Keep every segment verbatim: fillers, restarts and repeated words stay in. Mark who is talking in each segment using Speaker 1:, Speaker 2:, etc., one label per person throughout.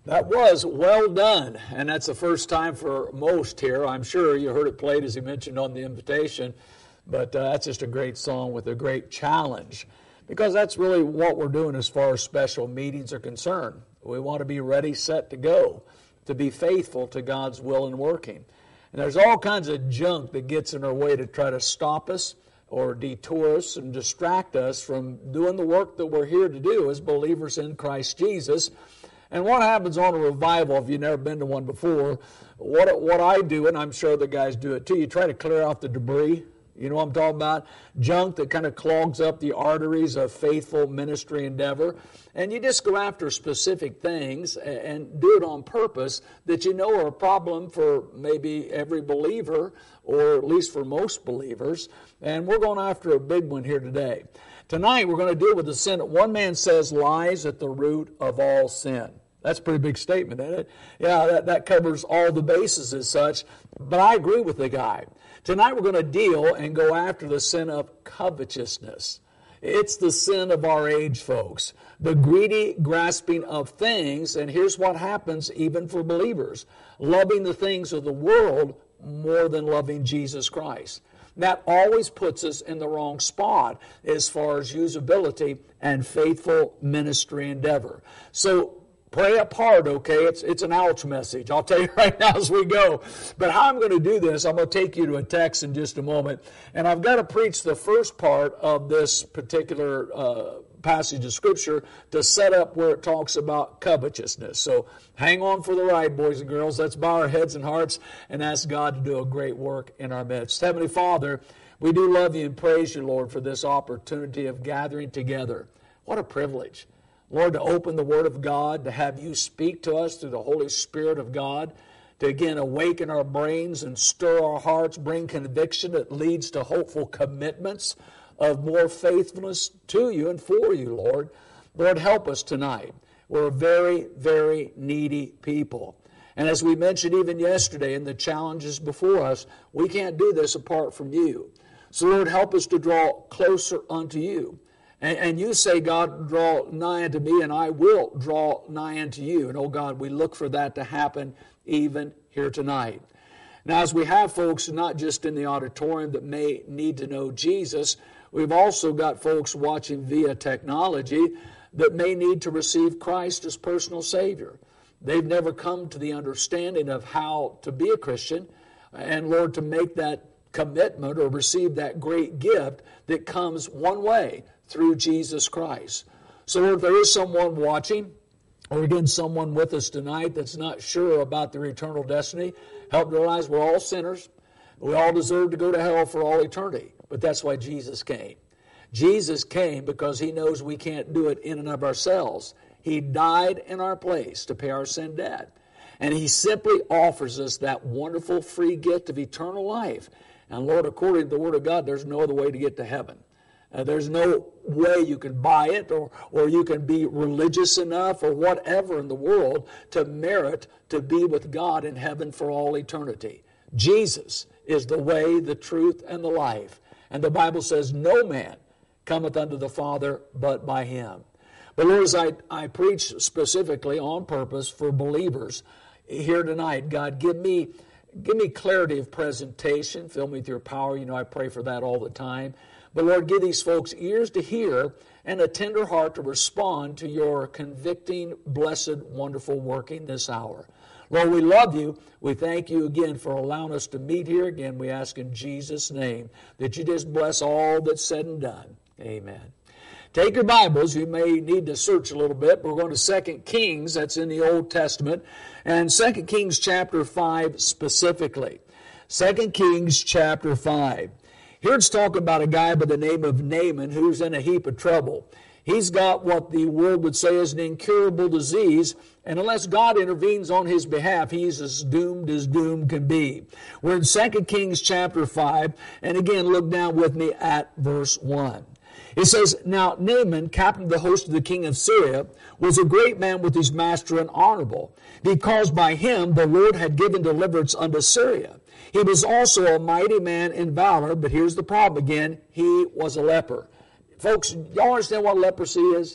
Speaker 1: That was well done, and that's the first time for most here. I'm sure you heard it played as he mentioned on the invitation, but uh, that's just a great song with a great challenge, because that's really what we're doing as far as special meetings are concerned. We want to be ready, set to go, to be faithful to God's will and working. And there's all kinds of junk that gets in our way to try to stop us or detour us and distract us from doing the work that we're here to do as believers in Christ Jesus. And what happens on a revival, if you've never been to one before, what what I do, and I'm sure the guys do it too, you try to clear out the debris. You know what I'm talking about? Junk that kind of clogs up the arteries of faithful ministry endeavor. And you just go after specific things and do it on purpose that you know are a problem for maybe every believer, or at least for most believers. And we're going after a big one here today. Tonight we're going to deal with the sin that one man says lies at the root of all sin. That's a pretty big statement, isn't it? Yeah, that, that covers all the bases as such, but I agree with the guy. Tonight we're going to deal and go after the sin of covetousness. It's the sin of our age, folks. The greedy grasping of things, and here's what happens even for believers. Loving the things of the world more than loving Jesus Christ. That always puts us in the wrong spot as far as usability and faithful ministry endeavor. So pray up hard, okay? It's it's an ouch message. I'll tell you right now as we go. But how I'm going to do this, I'm going to take you to a text in just a moment. And I've got to preach the first part of this particular uh, passage of Scripture to set up where it talks about covetousness. So hang on for the ride, boys and girls. Let's bow our heads and hearts and ask God to do a great work in our midst. Heavenly Father, we do love you and praise you, Lord, for this opportunity of gathering together. What a privilege. Lord, to open the Word of God, to have you speak to us through the Holy Spirit of God, to again awaken our brains and stir our hearts, bring conviction that leads to hopeful commitments of more faithfulness to you and for you, Lord. Lord, help us tonight. We're a very, very needy people. And as we mentioned even yesterday in the challenges before us, we can't do this apart from you. So, Lord, help us to draw closer unto you. And, and you say, God, draw nigh unto me, and I will draw nigh unto you. And, oh, God, we look for that to happen even here tonight. Now, as we have folks not just in the auditorium that may need to know Jesus, we've also got folks watching via technology that may need to receive Christ as personal Savior. They've never come to the understanding of how to be a Christian, and, Lord, to make that commitment or receive that great gift that comes one way, through Jesus Christ. So if there is someone watching, or again someone with us tonight that's not sure about their eternal destiny, help them realize we're all sinners. We all deserve to go to hell for all eternity. But that's why Jesus came. Jesus came because he knows we can't do it in and of ourselves. He died in our place to pay our sin debt. And he simply offers us that wonderful free gift of eternal life. And Lord, according to the Word of God, there's no other way to get to heaven. Uh, there's no way you can buy it, or, or you can be religious enough or whatever in the world to merit to be with God in heaven for all eternity. Jesus is the way, the truth, and the life. And the Bible says, no man cometh unto the Father but by him. But Lord, as I, I preach specifically on purpose for believers here tonight, God, give me, give me clarity of presentation. Fill me with your power. You know I pray for that all the time. But Lord, give these folks ears to hear and a tender heart to respond to your convicting, blessed, wonderful working this hour. Lord, we love you. We thank you again for allowing us to meet here. Again, we ask in Jesus' name that you just bless all that's said and done. Amen. Take your Bibles. You may need to search a little bit. We're going to Second Kings. That's in the Old Testament. And Second Kings chapter five specifically. Second Kings chapter five. Here it's talking about a guy by the name of Naaman who's in a heap of trouble. He's got what the world would say is an incurable disease, and unless God intervenes on his behalf, he's as doomed as doom can be. We're in Second Kings chapter five, and again, look down with me at verse one. It says, Now Naaman, captain of the host of the king of Syria, was a great man with his master and honorable, because by him the Lord had given deliverance unto Syria. He was also a mighty man in valor, but here's the problem again. He was a leper. Folks, y'all understand what leprosy is?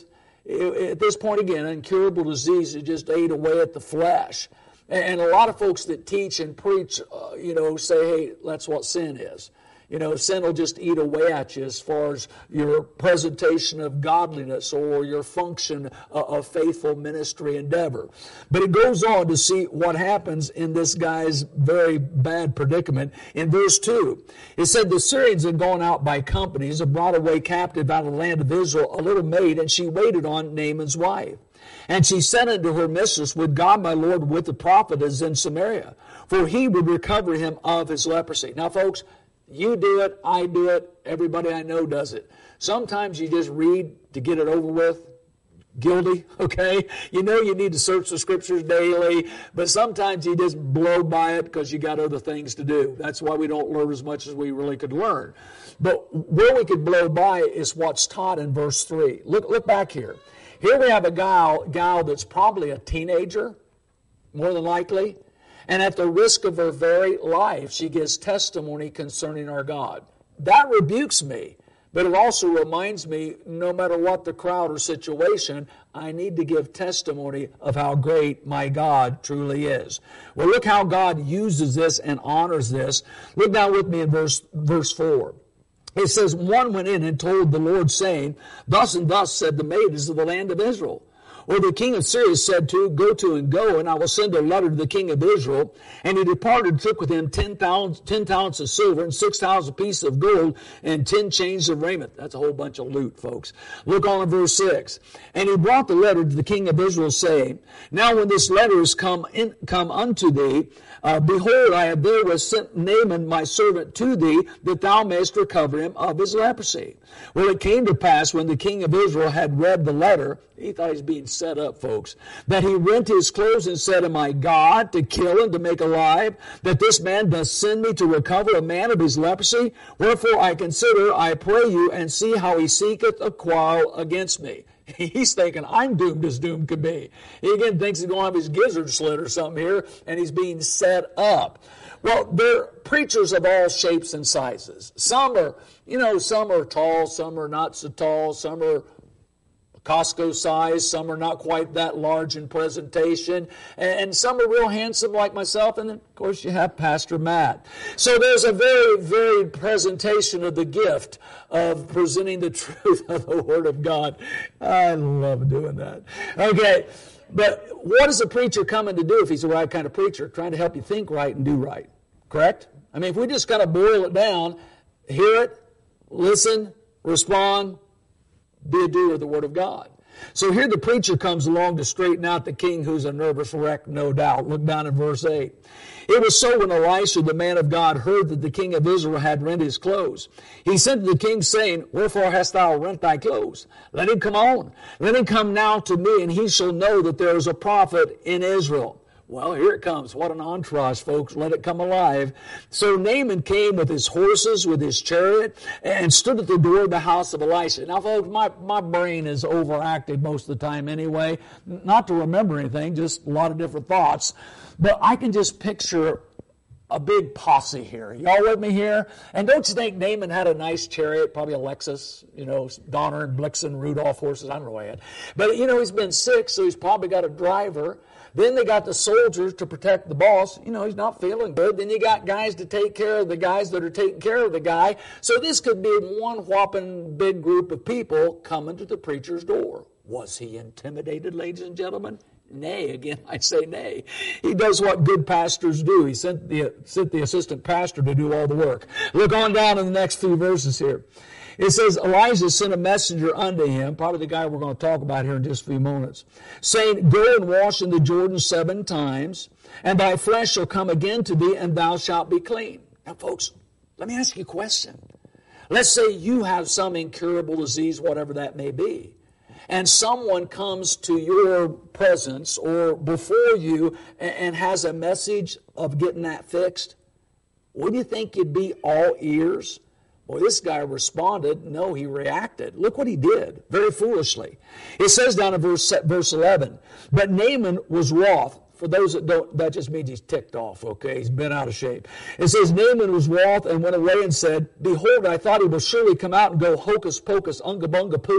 Speaker 1: At this point, again, incurable disease, it just ate away at the flesh. And a lot of folks that teach and preach, uh, you know, say, hey, that's what sin is. You know, sin will just eat away at you as far as your presentation of godliness or your function of faithful ministry endeavor. But it goes on to see what happens in this guy's very bad predicament. In verse two, it said, the Syrians had gone out by companies and brought away captive out of the land of Israel a little maid, and she waited on Naaman's wife. And she said unto her mistress, would God my Lord with the prophet is in Samaria, for he would recover him of his leprosy. Now, folks, you do it, I do it, everybody I know does it. Sometimes you just read to get it over with. Guilty, okay? You know you need to search the scriptures daily, but sometimes you just blow by it because you got other things to do. That's why we don't learn as much as we really could learn. But where we could blow by is what's taught in verse three. Look, look back here. Here we have a gal, gal that's probably a teenager, more than likely. And at the risk of her very life, she gives testimony concerning our God. That rebukes me, but it also reminds me, no matter what the crowd or situation, I need to give testimony of how great my God truly is. Well, look how God uses this and honors this. Look down with me in verse, verse four. It says, one went in and told the Lord, saying, thus and thus said the maidens of the land of Israel. Or the king of Syria said to, go to and go, and I will send a letter to the king of Israel. And he departed and took with him ten talents, ten talents of silver and six thousand pieces of gold and ten chains of raiment. That's a whole bunch of loot, folks. Look on in verse six. And he brought the letter to the king of Israel, saying, now when this letter is come in, come unto thee, uh, behold, I have therewith sent Naaman my servant to thee, that thou mayest recover him of his leprosy. Well, it came to pass when the king of Israel had read the letter, he thought he was being set up, folks, that he rent his clothes and said, am I God to kill and to make alive, that this man doth send me to recover a man of his leprosy? Wherefore I consider, I pray you, and see how he seeketh a quarrel against me. He's thinking, I'm doomed as doom could be. He again thinks he's going to have his gizzard slit or something here, and he's being set up. Well, they're preachers of all shapes and sizes. Some are, you know, some are tall, some are not so tall, some are Costco size, some are not quite that large in presentation, and some are real handsome like myself, and then, of course, you have Pastor Matt. So there's a very varied presentation of the gift of presenting the truth of the Word of God. I love doing that. Okay, but what is a preacher coming to do if he's the right kind of preacher? Trying to help you think right and do right, correct? I mean, if we just kind of boil it down, hear it, listen, respond, be a doer of the Word of God. So here the preacher comes along to straighten out the king, who's a nervous wreck, no doubt. Look down at verse eight. It was so when Elisha, the man of God, heard that the king of Israel had rent his clothes. He said to the king, saying, wherefore hast thou rent thy clothes? Let him come on. Let him come now to me, and he shall know that there is a prophet in Israel. Well, here it comes. What an entourage, folks. Let it come alive. So Naaman came with his horses, with his chariot, and stood at the door of the house of Elisha. Now, folks, my, my brain is overactive most of the time anyway. Not to remember anything, just a lot of different thoughts. But I can just picture a big posse here. Y'all with me here? And don't you think Naaman had a nice chariot, probably a Lexus, you know, Donner and Blitzen, Rudolph horses, I don't know what he had. But, you know, he's been sick, so he's probably got a driver. Then they got the soldiers to protect the boss. You know, he's not feeling good. Then you got guys to take care of the guys that are taking care of the guy. So this could be one whopping big group of people coming to the preacher's door. Was he intimidated, ladies and gentlemen? Nay, again, I say nay. He does what good pastors do. He sent the, sent the assistant pastor to do all the work. Look on down in the next few verses here. It says, Elijah sent a messenger unto him, probably the guy we're going to talk about here in just a few moments, saying, go and wash in the Jordan seven times, and thy flesh shall come again to thee, and thou shalt be clean. Now, folks, let me ask you a question. Let's say you have some incurable disease, whatever that may be, and someone comes to your presence or before you and has a message of getting that fixed. Wouldn't you think you'd be all ears? Well, this guy responded. No, he reacted. Look what he did, very foolishly. It says down in verse, verse eleven, but Naaman was wroth. For those that don't, that just means he's ticked off, okay? He's been out of shape. It says, Naaman was wroth and went away and said, behold, I thought he will surely come out and go hocus pocus, unga bunga poof.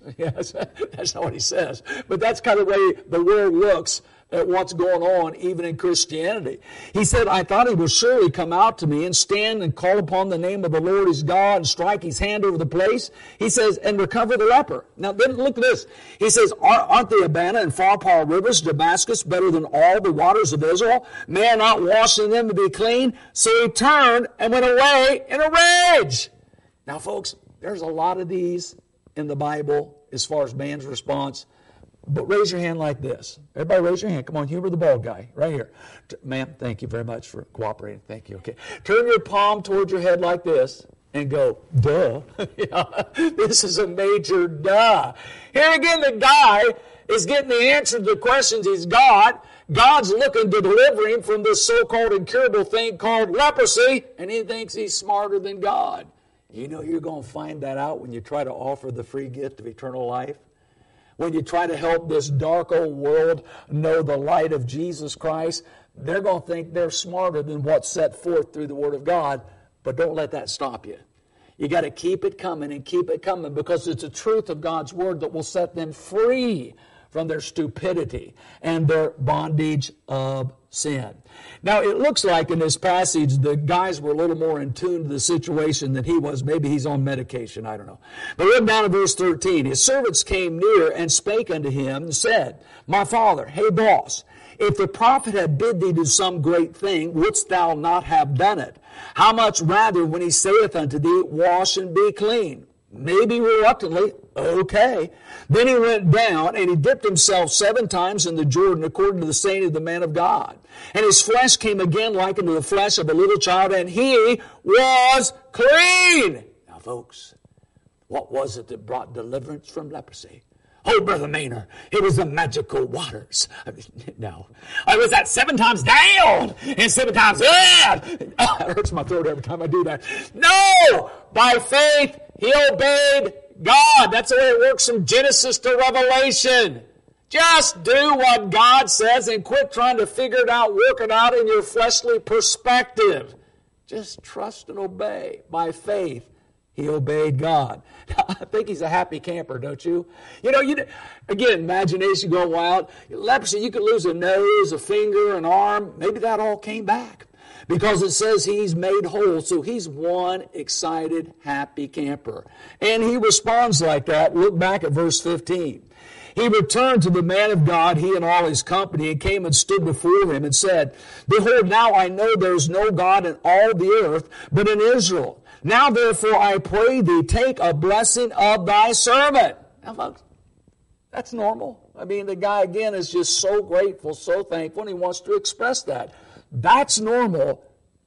Speaker 1: Yes, that's not what he says. But that's kind of the way the world looks at what's going on even in Christianity. He said, I thought he would surely come out to me and stand and call upon the name of the Lord his God and strike his hand over the place. He says, and recover the leper. Now then look at this. He says, aren't the Abana and Pharpar rivers, Damascus, better than all the waters of Israel? May I not wash in them to be clean? So he turned and went away in a rage. Now folks, there's a lot of these in the Bible as far as man's response. But raise your hand like this. Everybody raise your hand. Come on, humor the bald guy right here. Ma'am, thank you very much for cooperating. Thank you. Okay. Turn your palm towards your head like this and go, duh. Yeah, this is a major duh. Here again, the guy is getting the answer to the questions he's got. God's looking to deliver him from this so-called incurable thing called leprosy, and he thinks he's smarter than God. You know you're going to find that out when you try to offer the free gift of eternal life. When you try to help this dark old world know the light of Jesus Christ, they're going to think they're smarter than what's set forth through the Word of God, but don't let that stop you. You got to keep it coming and keep it coming because it's the truth of God's Word that will set them free from their stupidity and their bondage of sin. Now, it looks like in this passage the guys were a little more in tune to the situation than he was. Maybe he's on medication, I don't know. But look down at verse thirteen. His servants came near and spake unto him and said, My father, hey boss, if the prophet had bid thee do some great thing, wouldst thou not have done it? How much rather when he saith unto thee, Wash and be clean? Maybe reluctantly, okay. Then he went down and he dipped himself seven times in the Jordan according to the saying of the man of God. And his flesh came again like unto the flesh of a little child, and he was clean. Now folks, what was it that brought deliverance from leprosy? Oh, Brother Maynard, it was the magical waters. I mean, no. I was that seven times down and seven times up. Oh, it hurts my throat every time I do that. No! By faith, he obeyed God. That's the way it works from Genesis to Revelation. Just do what God says and quit trying to figure it out, work it out in your fleshly perspective. Just trust and obey. By faith, he obeyed God. I think he's a happy camper, don't you? You know, you again, imagination going wild. Leprosy, you could lose a nose, a finger, an arm. Maybe that all came back because it says he's made whole. So he's one excited, happy camper. And he responds like that. Look back at verse fifteen. He returned to the man of God, he and all his company, and came and stood before him and said, Behold, now I know there is no God in all the earth but in Israel. Now therefore I pray thee, take a blessing of thy servant. Now folks, that's normal. I mean, the guy again is just so grateful, so thankful, and he wants to express that. That's normal.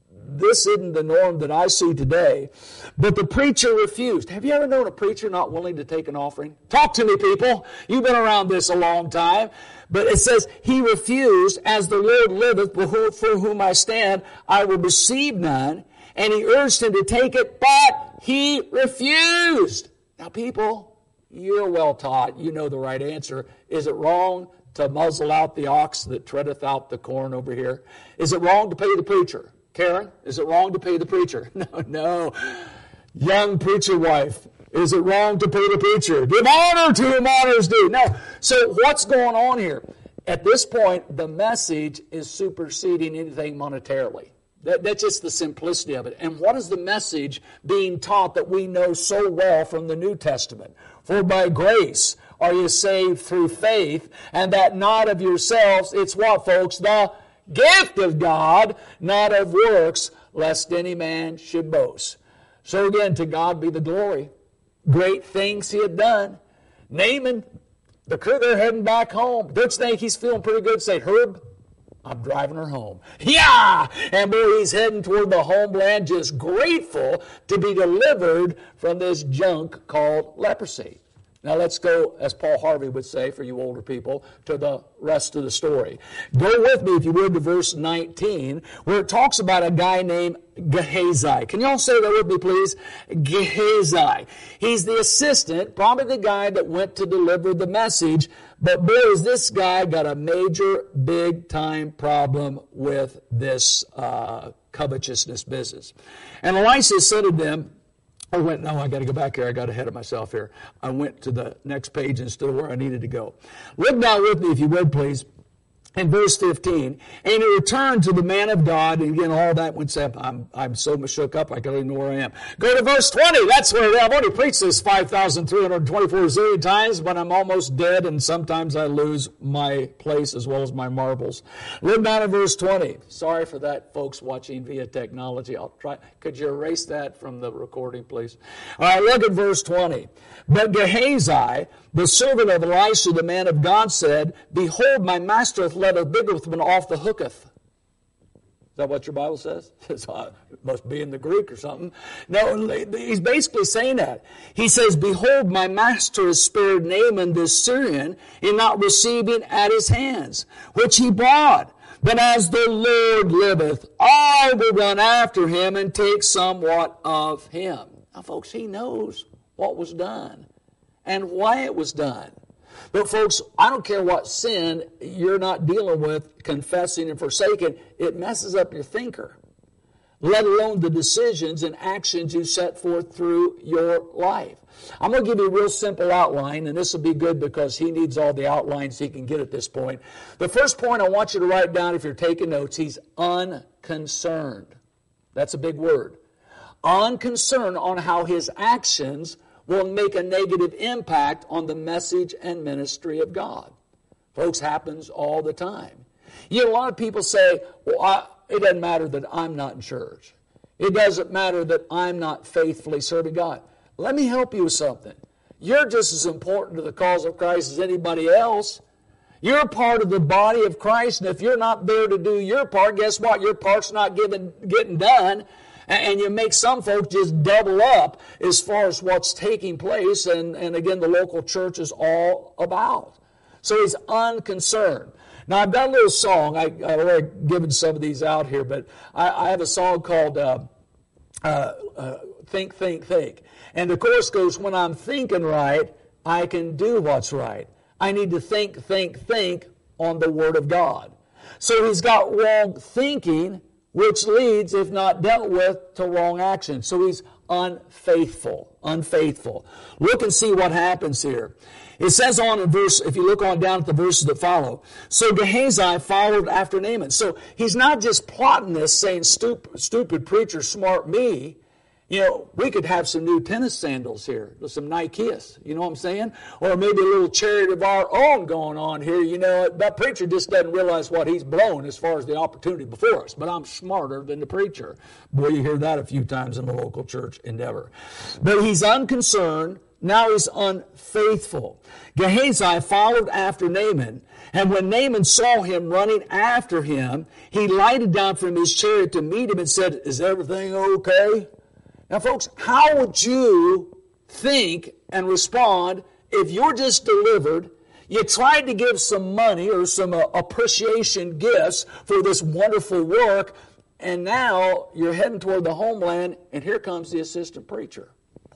Speaker 1: This isn't the norm that I see today. But the preacher refused. Have you ever known a preacher not willing to take an offering? Talk to me, people. You've been around this a long time. But it says, he refused, as the Lord liveth, for whom I stand, I will receive none. And he urged him to take it, but he refused. Now, people, you're well taught. You know the right answer. Is it wrong to muzzle out the ox that treadeth out the corn over here? Is it wrong to pay the preacher? Karen, is it wrong to pay the preacher? No, no. Young preacher wife, is it wrong to pay the preacher? Give honor to whom honor is due. No. So what's going on here? At this point, the message is superseding anything monetarily. That, that's just the simplicity of it. And what is the message being taught that we know so well from the New Testament? For by grace are you saved through faith, and that not of yourselves. It's what, folks? The gift of God, not of works, lest any man should boast. So again, to God be the glory. Great things he had done. Naaman, the crew, they're heading back home. Don't you think he's feeling pretty good? Say, Herb, I'm driving her home. Yeah! And boy, he's heading toward the homeland, just grateful to be delivered from this junk called leprosy. Now let's go, as Paul Harvey would say, for you older people, to the rest of the story. Go with me, if you would, to verse nineteen, where it talks about a guy named Gehazi. Can you all say that with me, please? Gehazi. He's the assistant, probably the guy that went to deliver the message. But boys, this guy got a major, big-time problem with this uh, covetousness business. And Elisha said to them, I went, no, I got to go back here. I got ahead of myself here. I went to the next page instead of where I needed to go. Look down with me, if you would, please. In verse fifteen, and he returned to the man of God, and again, all that went up. I'm, I'm so shook up, I don't even know where I am. Go to verse twenty. That's where I've already preached this five thousand three hundred twenty-four zillion times, but I'm almost dead, and sometimes I lose my place as well as my marbles. Look down at verse twenty. Sorry for that, folks watching via technology. I'll try. Could you erase that from the recording, please? All right, look at verse twenty. But Gehazi, the servant of Elisha, the man of God, said, Behold, my master hath let a bigger one off the hooketh. Is that what your Bible says? It must be in the Greek or something. No, he's basically saying that. He says, Behold, my master has spared Naaman this Syrian in not receiving at his hands, which he brought. But as the Lord liveth, I will run after him and take somewhat of him. Now, folks, he knows what was done and why it was done. But folks, I don't care what sin you're not dealing with, confessing and forsaking, it messes up your thinker, let alone the decisions and actions you set forth through your life. I'm going to give you a real simple outline, and this will be good because he needs all the outlines he can get at this point. The first point I want you to write down if you're taking notes, he's unconcerned. That's a big word. Unconcerned on how his actions will make a negative impact on the message and ministry of God. Folks, happens all the time. You know, a lot of people say, well, I, it doesn't matter that I'm not in church. It doesn't matter that I'm not faithfully serving God. Let me help you with something. You're just as important to the cause of Christ as anybody else. You're part of the body of Christ, and if you're not there to do your part, guess what? Your part's not given, getting done. And you make some folks just double up as far as what's taking place. And, and again, the local church is all about. So he's unconcerned. Now, I've got a little song. I, I've already given some of these out here, but I, I have a song called uh, uh, uh, Think, Think, Think. And the chorus goes, when I'm thinking right, I can do what's right. I need to think, think, think on the Word of God. So he's got wrong thinking, which leads, if not dealt with, to wrong action. So he's unfaithful, unfaithful. Look and see what happens here. It says on in verse, if you look on down at the verses that follow, so Gehazi followed after Naaman. So he's not just plotting this, saying, stupid, stupid preacher, smart me. You know, we could have some new tennis sandals here, some Nikes, you know what I'm saying? Or maybe a little chariot of our own going on here. You know, that preacher just doesn't realize what he's blown as far as the opportunity before us. But I'm smarter than the preacher. Boy, you hear that a few times in the local church endeavor. But he's unconcerned. Now he's unfaithful. Gehazi followed after Naaman, and when Naaman saw him running after him, he lighted down from his chariot to meet him and said, is everything okay? Now, folks, how would you think and respond if you're just delivered, you tried to give some money or some uh, appreciation gifts for this wonderful work, and now you're heading toward the homeland, and here comes the assistant preacher.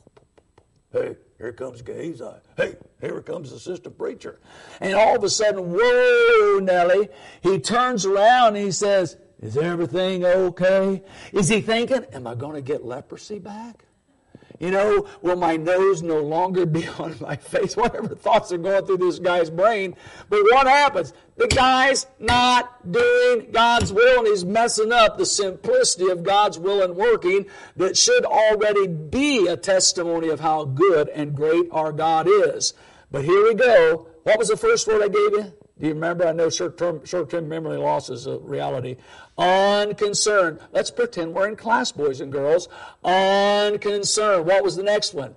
Speaker 1: Hey, here comes Gehazi. Hey, here comes the assistant preacher. And all of a sudden, whoa, Nellie, he turns around and he says, is everything okay? Is he thinking, am I going to get leprosy back? You know, will my nose no longer be on my face? Whatever thoughts are going through this guy's brain. But what happens? The guy's not doing God's will, and he's messing up the simplicity of God's will and working that should already be a testimony of how good and great our God is. But here we go. What was the first word I gave you? Do you remember? I know short-term, short-term memory loss is a reality. Unconcerned. Let's pretend we're in class, boys and girls. Unconcerned. What was the next one?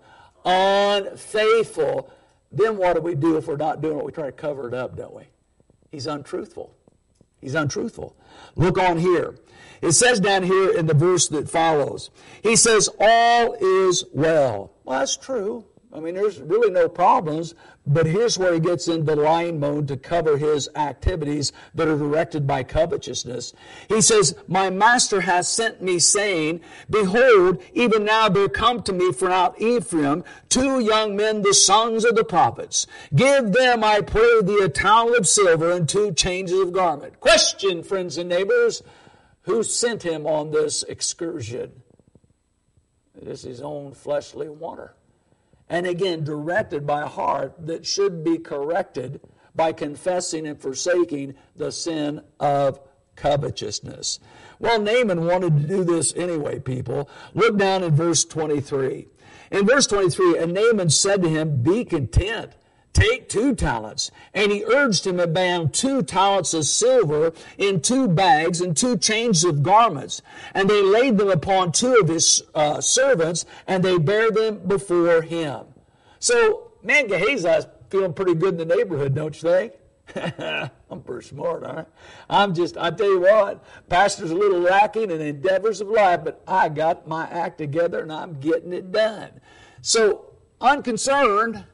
Speaker 1: Unfaithful. Then what do we do if we're not doing it? We try to cover it up, don't we? He's untruthful. He's untruthful. Look on here. It says down here in the verse that follows, he says, all is well. Well, that's true. I mean, there's really no problems, but here's where he gets into lying mode to cover his activities that are directed by covetousness. He says, my master has sent me, saying, behold, even now there come to me from out Ephraim two young men, the sons of the prophets. Give them, I pray thee, a towel of silver and two changes of garment. Question, friends and neighbors, who sent him on this excursion? It's his own fleshly wonder. And again, directed by a heart that should be corrected by confessing and forsaking the sin of covetousness. Well, Naaman wanted to do this anyway, people. Look down in verse twenty-three. In verse twenty-three, and Naaman said to him, be content, take two talents. And he urged him to bound two talents of silver in two bags and two changes of garments. And they laid them upon two of his uh, servants, and they bare them before him. So, man, Gehazi's feeling pretty good in the neighborhood, don't you think? I'm pretty smart, all right? I'm just, I tell you what, pastor's a little lacking in endeavors of life, but I got my act together and I'm getting it done. So, unconcerned,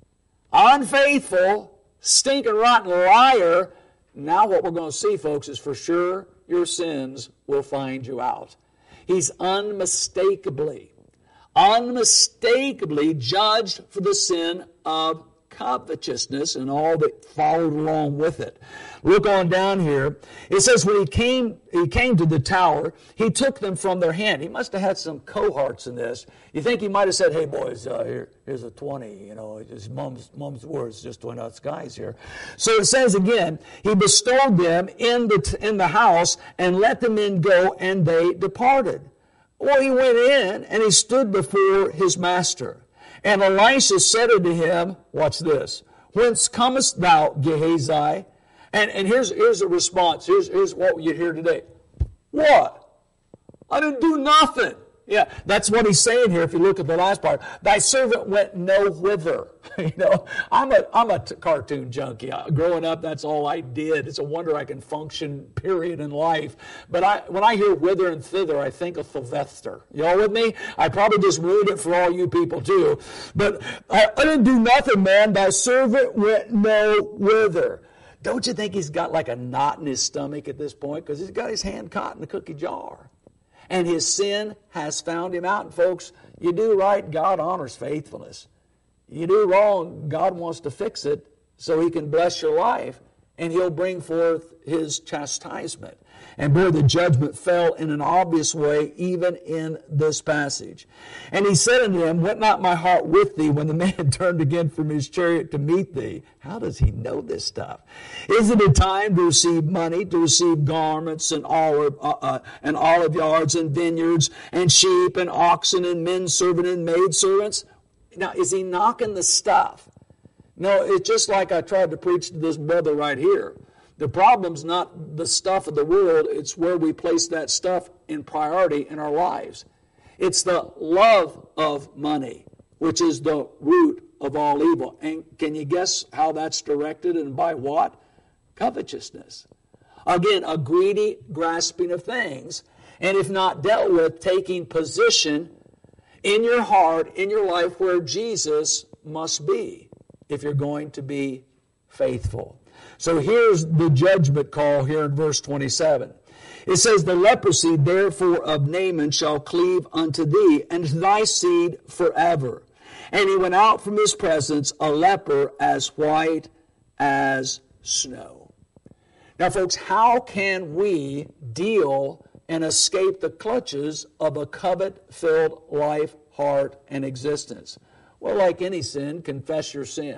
Speaker 1: unfaithful, stinking rotten liar. Now what we're going to see, folks, is for sure your sins will find you out. He's unmistakably, unmistakably judged for the sin of covetousness and all that followed along with it. Look on down here. It says when he came, he came to the tower, he took them from their hand. He must have had some cohorts in this. You think he might have said, hey boys, uh, here, here's a twenty, you know, his mom's, mom's words just went out skies here. So it says again, he bestowed them in the, in the house and let the men go, and they departed. Well, he went in and he stood before his master. And Elisha said unto him, watch this, whence comest thou, Gehazi? And, and here's, here's the response. Here's, here's what you hear today. What? I didn't do nothing. Yeah, that's what he's saying here if you look at the last part. Thy servant went no whither. You know, I'm a, I'm a t- cartoon junkie. Growing up, that's all I did. It's a wonder I can function, period, in life. But I, when I hear whither and thither, I think of Sylvester. You all with me? I probably just ruined it for all you people, too. But I, I didn't do nothing, man. Thy servant went no whither. Don't you think he's got like a knot in his stomach at this point? Because he's got his hand caught in the cookie jar. And his sin has found him out. And folks, you do right, God honors faithfulness. You do wrong, God wants to fix it so he can bless your life. And he'll bring forth his chastisement. And boy, the judgment fell in an obvious way, even in this passage. And he said unto him, went not my heart with thee when the man turned again from his chariot to meet thee? How does he know this stuff? Is it a time to receive money, to receive garments and olive, uh, uh, and olive yards and vineyards and sheep and oxen and men servant and maid servants? Now, is he knocking the stuff? No, it's just like I tried to preach to this brother right here. The problem's not the stuff of the world, it's where we place that stuff in priority in our lives. It's the love of money, which is the root of all evil. And can you guess how that's directed and by what? Covetousness. Again, a greedy grasping of things. And if not dealt with, taking position in your heart, in your life where Jesus must be, if you're going to be faithful. So here's the judgment call here in verse twenty-seven. It says, the leprosy therefore of Naaman shall cleave unto thee, and to thy seed forever. And he went out from his presence a leper as white as snow. Now, folks, how can we deal and escape the clutches of a covet-filled life, heart, and existence? Well, like any sin, confess your sin.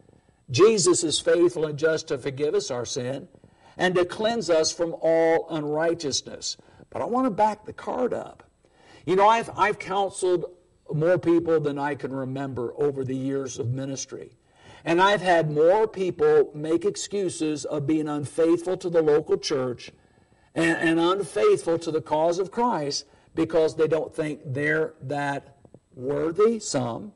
Speaker 1: Jesus is faithful and just to forgive us our sin and to cleanse us from all unrighteousness. But I want to back the card up. You know, I've, I've counseled more people than I can remember over the years of ministry. And I've had more people make excuses of being unfaithful to the local church and, and unfaithful to the cause of Christ because they don't think they're that worthy, some,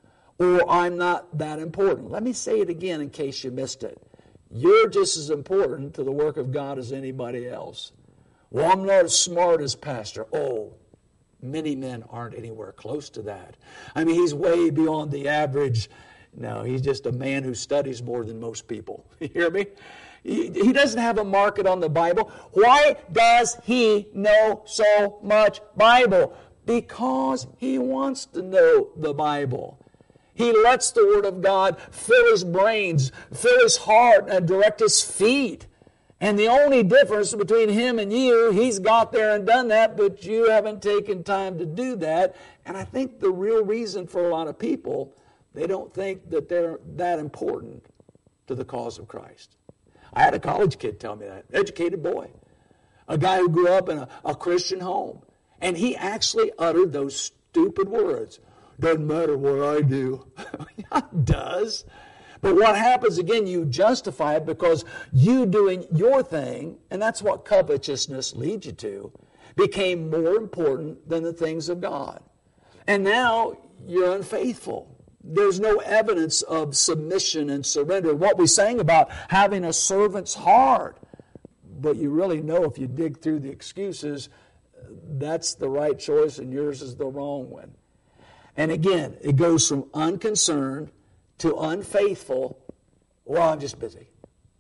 Speaker 1: or I'm not that important. Let me say it again in case you missed it. You're just as important to the work of God as anybody else. Well, I'm not as smart as pastor. Oh, many men aren't anywhere close to that. I mean, he's way beyond the average. No, he's just a man who studies more than most people. You hear me? He, he doesn't have a market on the Bible. Why does he know so much Bible? Because he wants to know the Bible. He lets the Word of God fill his brains, fill his heart, and direct his feet. And the only difference between him and you, he's got there and done that, but you haven't taken time to do that. And I think the real reason for a lot of people, they don't think that they're that important to the cause of Christ. I had a college kid tell me that, educated boy, a guy who grew up in a, a Christian home. And he actually uttered those stupid words. Doesn't matter what I do. Yeah, it does. But what happens, again, you justify it because you doing your thing, and that's what covetousness leads you to, became more important than the things of God. And now you're unfaithful. There's no evidence of submission and surrender. What we sang about having a servant's heart. But you really know if you dig through the excuses, that's the right choice and yours is the wrong one. And again, it goes from unconcerned to unfaithful. Well, I'm just busy.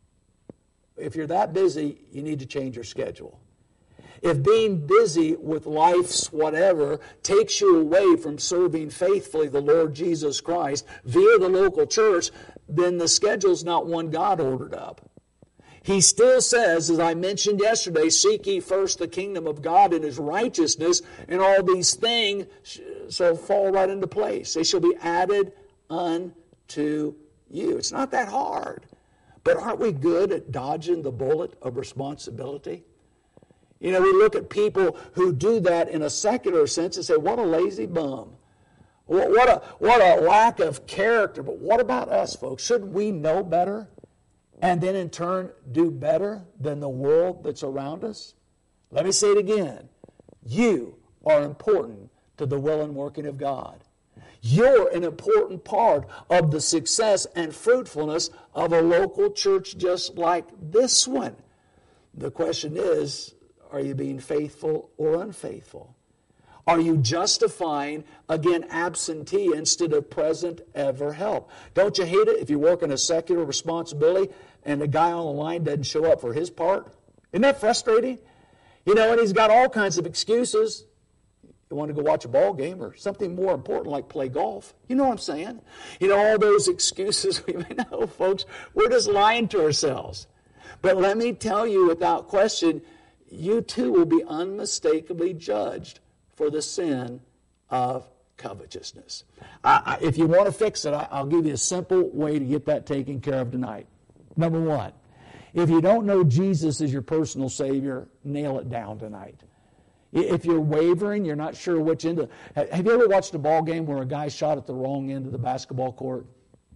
Speaker 1: If you're that busy, you need to change your schedule. If being busy with life's whatever takes you away from serving faithfully the Lord Jesus Christ via the local church, then the schedule's not one God ordered up. He still says, as I mentioned yesterday, seek ye first the kingdom of God and His righteousness, and all these things shall fall right into place. They shall be added unto you. It's not that hard. But aren't we good at dodging the bullet of responsibility? You know, we look at people who do that in a secular sense and say, what a lazy bum. What a, what a lack of character. But what about us, folks? Shouldn't we know better? And then in turn do better than the world that's around us? Let me say it again. You are important to the will and working of God. You're an important part of the success and fruitfulness of a local church just like this one. The question is, are you being faithful or unfaithful? Are you justifying, again, absentee instead of present ever help? Don't you hate it if you work in a secular responsibility and the guy on the line doesn't show up for his part? Isn't that frustrating? You know, and he's got all kinds of excuses. You want to go watch a ball game or something more important like play golf. You know what I'm saying? You know, all those excuses we may know, folks, we're just lying to ourselves. But let me tell you without question, you too will be unmistakably judged for the sin of covetousness. I, I, if you want to fix it, I, I'll give you a simple way to get that taken care of tonight. Number one, if you don't know Jesus as your personal Savior, nail it down tonight. If you're wavering, you're not sure which end of... Have you ever watched a ball game where a guy shot at the wrong end of the basketball court?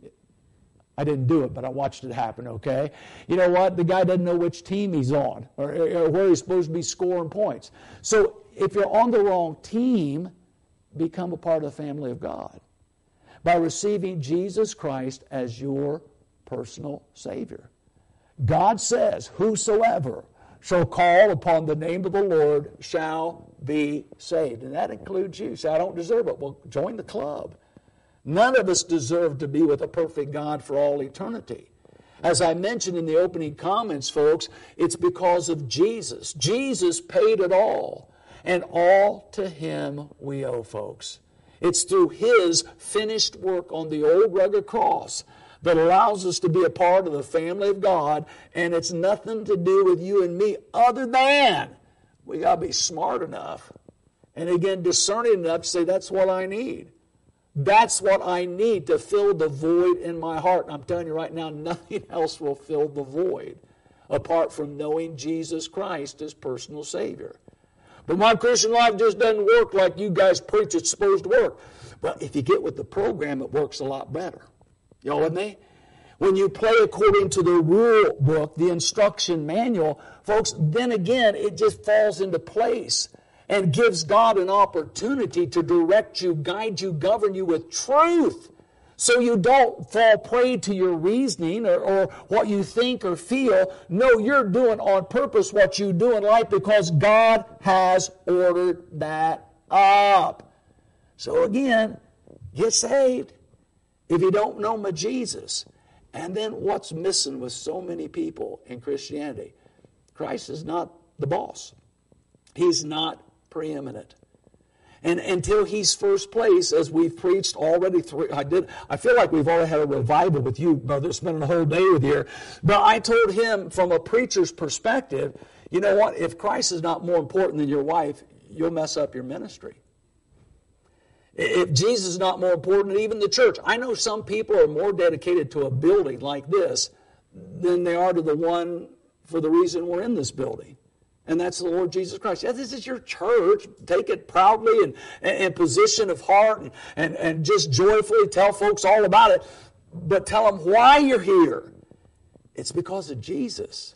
Speaker 1: I didn't do it, but I watched it happen, okay? You know what? The guy doesn't know which team he's on or, or where he's supposed to be scoring points. So if you're on the wrong team, become a part of the family of God by receiving Jesus Christ as your personal Savior. God says, whosoever shall call upon the name of the Lord shall be saved. And that includes you. Say, I don't deserve it. Well, join the club. None of us deserve to be with a perfect God for all eternity. As I mentioned in the opening comments, folks, it's because of Jesus. Jesus paid it all, and all to Him we owe, folks. It's through His finished work on the old rugged cross that allows us to be a part of the family of God, and it's nothing to do with you and me other than we got to be smart enough and, again, discerning enough to say, that's what I need. That's what I need to fill the void in my heart. And I'm telling you right now, nothing else will fill the void apart from knowing Jesus Christ as personal Savior. But my Christian life just doesn't work like you guys preach it's supposed to work. But if you get with the program, it works a lot better. Y'all with me? When you play according to the rule book, the instruction manual, folks, then again, it just falls into place and gives God an opportunity to direct you, guide you, govern you with truth so you don't fall prey to your reasoning or, or what you think or feel. No, you're doing on purpose what you do in life because God has ordered that up. So again, get saved if you don't know my Jesus. And then what's missing with so many people in Christianity? Christ is not the boss. He's not preeminent. And until he's first place, as we've preached already, three, I did. I feel like we've already had a revival with you, brother, spending a whole day with you. But I told him from a preacher's perspective, you know what? If Christ is not more important than your wife, you'll mess up your ministry. If Jesus is not more important than even the church. I know some people are more dedicated to a building like this than they are to the one for the reason we're in this building. And that's the Lord Jesus Christ. Yeah, this is your church. Take it proudly and in position of heart and, and, and just joyfully tell folks all about it. But tell them why you're here. It's because of Jesus.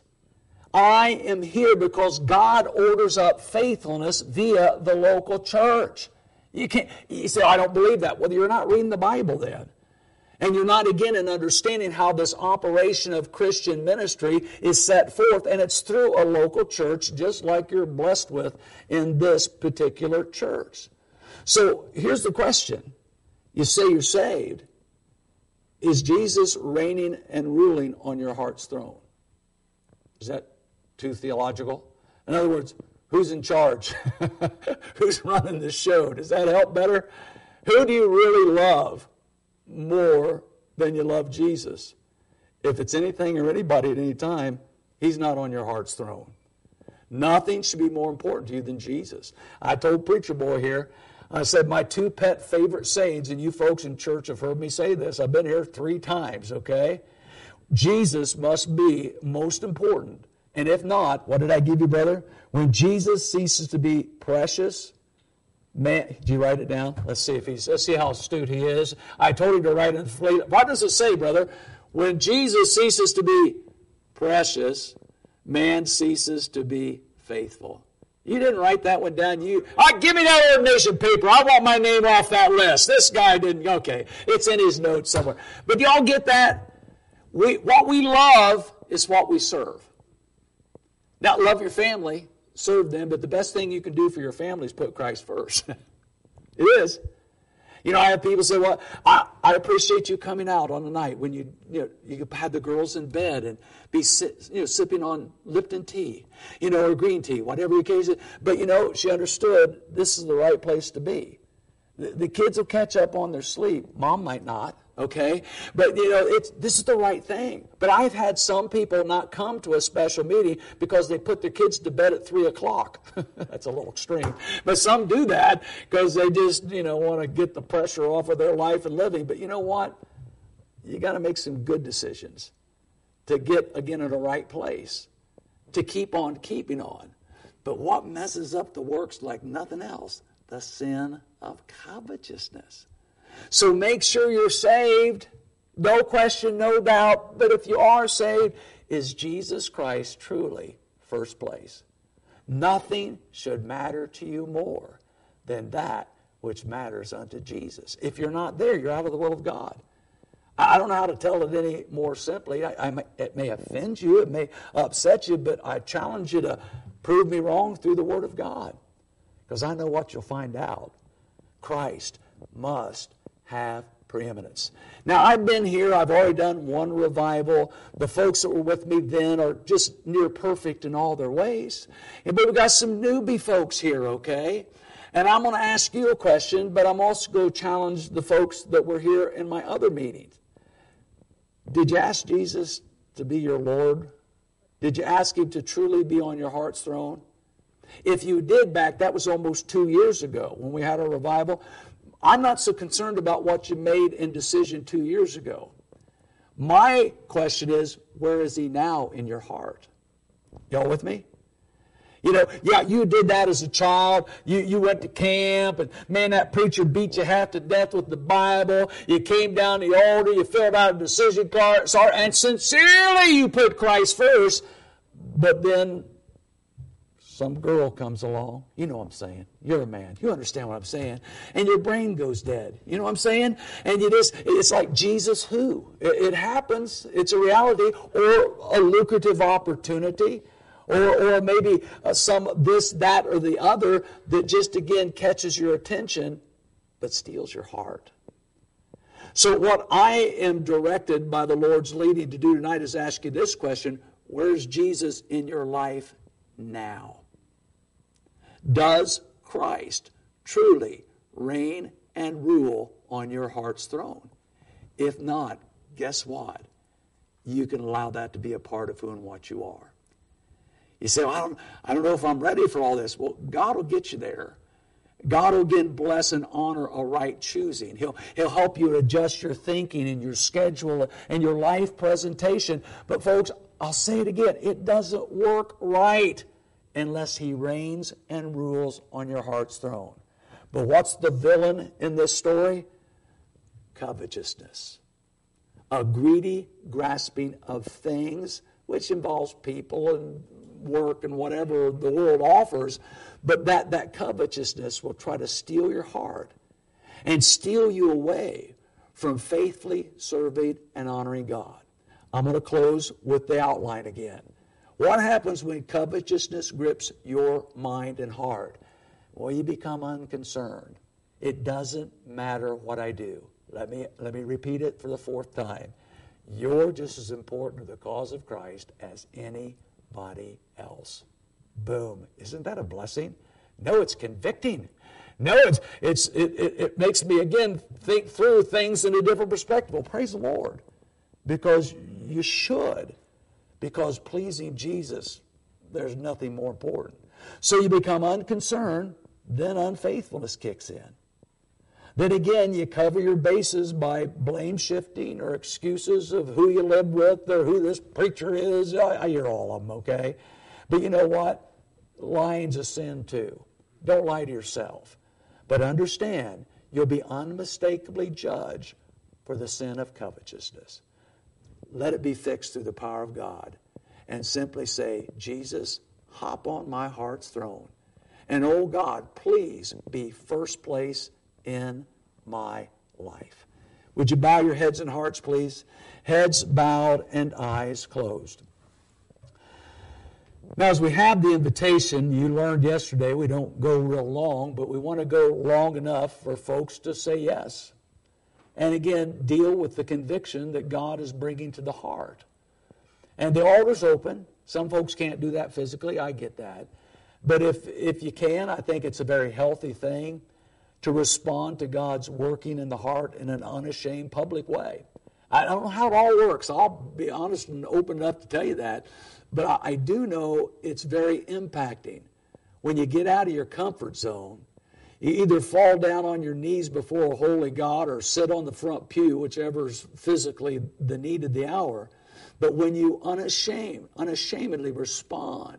Speaker 1: I am here because God orders up faithfulness via the local church. You can't. You say, I don't believe that. Well, you're not reading the Bible then. And you're not, again, in understanding how this operation of Christian ministry is set forth, and it's through a local church, just like you're blessed with in this particular church. So here's the question. You say you're saved. Is Jesus reigning and ruling on your heart's throne? Is that too theological? In other words, who's in charge? Who's running the show? Does that help better? Who do you really love more than you love Jesus? If it's anything or anybody at any time, he's not on your heart's throne. Nothing should be more important to you than Jesus. I told Preacher Boy here, I said my two pet favorite sayings, and you folks in church have heard me say this. I've been here three times, okay? Jesus must be most important. And if not, what did I give you, brother? When Jesus ceases to be precious, man, did you write it down? Let's see if he's. Let's see how astute he is. I told him to write it. What does it say, brother? When Jesus ceases to be precious, man ceases to be faithful. You didn't write that one down. You, oh, give me that ordination paper. I want my name off that list. This guy didn't. Okay, it's in his notes somewhere. But y'all get that? We, what we love is what we serve. Now, love your family, serve them, but the best thing you can do for your family is put Christ first. It is. You know, I have people say, well, I, I appreciate you coming out on the night when you, you know, you had the girls in bed and be sit, you know, sipping on Lipton tea, you know, or green tea, whatever the occasion. But, you know, she understood this is the right place to be. The, the kids will catch up on their sleep. Mom might not. Okay? But, you know, it's, this is the right thing. But I've had some people not come to a special meeting because they put their kids to bed at three o'clock. That's a little extreme. But some do that because they just, you know, want to get the pressure off of their life and living. But you know what? You got to make some good decisions to get, again, in the right place, to keep on keeping on. But what messes up the works like nothing else? The sin of covetousness. So make sure you're saved. No question, no doubt. But if you are saved, is Jesus Christ truly first place? Nothing should matter to you more than that which matters unto Jesus. If you're not there, you're out of the will of God. I don't know how to tell it any more simply. I, I may, it may offend you, it may upset you, but I challenge you to prove me wrong through the Word of God. Because I know what you'll find out. Christ must have preeminence. Now, I've been here. I've already done one revival. The folks that were with me then are just near perfect in all their ways. But we've got some newbie folks here, okay? And I'm going to ask you a question, but I'm also going to challenge the folks that were here in my other meetings. Did you ask Jesus to be your Lord? Did you ask Him to truly be on your heart's throne? If you did back, that was almost two years ago when we had a revival. I'm not so concerned about what you made in decision two years ago. My question is, where is He now in your heart? Y'all with me? You know, yeah, you did that as a child. You, you went to camp, and man, that preacher beat you half to death with the Bible. You came down the altar, you filled out a decision card, sorry, and sincerely you put Christ first, but then some girl comes along. You know what I'm saying. You're a man. You understand what I'm saying. And your brain goes dead. You know what I'm saying? And you just, it's like, Jesus who? It, it happens. It's a reality or a lucrative opportunity or, or maybe uh, some this, that, or the other that just, again, catches your attention but steals your heart. So what I am directed by the Lord's leading to do tonight is ask you this question. Where's Jesus in your life now? Does Christ truly reign and rule on your heart's throne. If not, guess what? You can allow that to be a part of who and what you are. You say, well, I don't, I don't know if I'm ready for all this. Well, God will get you there. God will again bless and honor a right choosing. He'll, he'll help you to adjust your thinking and your schedule and your life presentation. But folks, I'll say it again, it doesn't work right unless He reigns and rules on your heart's throne. But what's the villain in this story? Covetousness. A greedy grasping of things, which involves people and work and whatever the world offers. But that, that covetousness will try to steal your heart and steal you away from faithfully serving and honoring God. I'm going to close with the outline again. What happens when covetousness grips your mind and heart? Well, you become unconcerned. It doesn't matter what I do. Let me, let me repeat it for the fourth time. You're just as important to the cause of Christ as anybody else. Boom. Isn't that a blessing? No, it's convicting. No, it's, it's, it, it, it makes me, again, think through things in a different perspective. Well, praise the Lord. Because you should. Because pleasing Jesus, there's nothing more important. So you become unconcerned, then unfaithfulness kicks in. Then again, you cover your bases by blame shifting or excuses of who you live with or who this preacher is. I, I hear all of them, okay? But you know what? Lying's a sin too. Don't lie to yourself. But understand, you'll be unmistakably judged for the sin of covetousness. Let it be fixed through the power of God. And simply say, Jesus, hop on my heart's throne. And oh God, please be first place in my life. Would you bow your heads and hearts, please? Heads bowed and eyes closed. Now, as we have the invitation, you learned yesterday we don't go real long, but we want to go long enough for folks to say yes. And again, deal with the conviction that God is bringing to the heart. And the altar's open. Some folks can't do that physically. I get that. But if, if you can, I think it's a very healthy thing to respond to God's working in the heart in an unashamed public way. I don't know how it all works. I'll be honest and open enough to tell you that. But I, I do know it's very impacting. When you get out of your comfort zone, you either fall down on your knees before a holy God or sit on the front pew, whichever's physically the need of the hour. But when you unashamed, unashamedly respond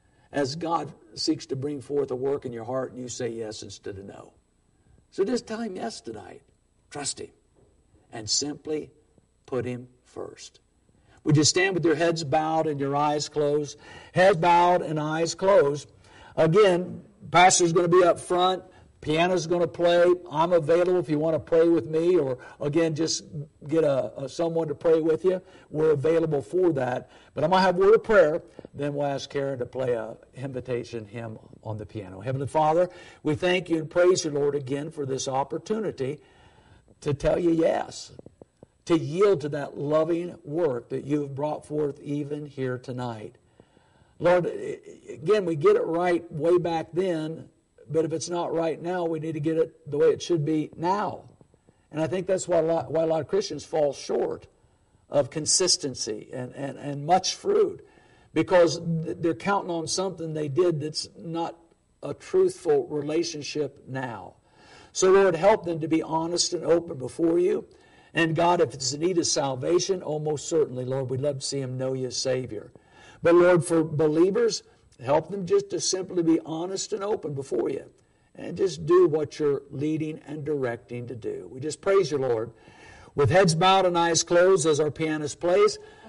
Speaker 1: as God seeks to bring forth a work in your heart and you say yes instead of no. So just tell Him yes tonight. Trust Him. And simply put Him first. Would you stand with your heads bowed and your eyes closed? Head bowed and eyes closed. Again, pastor's going to be up front. Piano's going to play. I'm available if you want to pray with me or, again, just get a, a someone to pray with you. We're available for that. But I'm going to have a word of prayer. Then we'll ask Karen to play an invitation hymn on the piano. Heavenly Father, we thank you and praise you, Lord, again for this opportunity to tell you yes, to yield to that loving work that you have brought forth even here tonight. Lord, again, we get it right way back then, but if it's not right now, we need to get it the way it should be now. And I think that's why a lot, why a lot of Christians fall short of consistency and, and, and much fruit, because they're counting on something they did that's not a truthful relationship now. So, Lord, help them to be honest and open before you. And God, if it's in need of salvation, oh, most certainly, Lord, we'd love to see them know you as Savior. But, Lord, for believers, help them just to simply be honest and open before you and just do what you're leading and directing to do. We just praise you, Lord. With heads bowed and eyes closed as our pianist plays,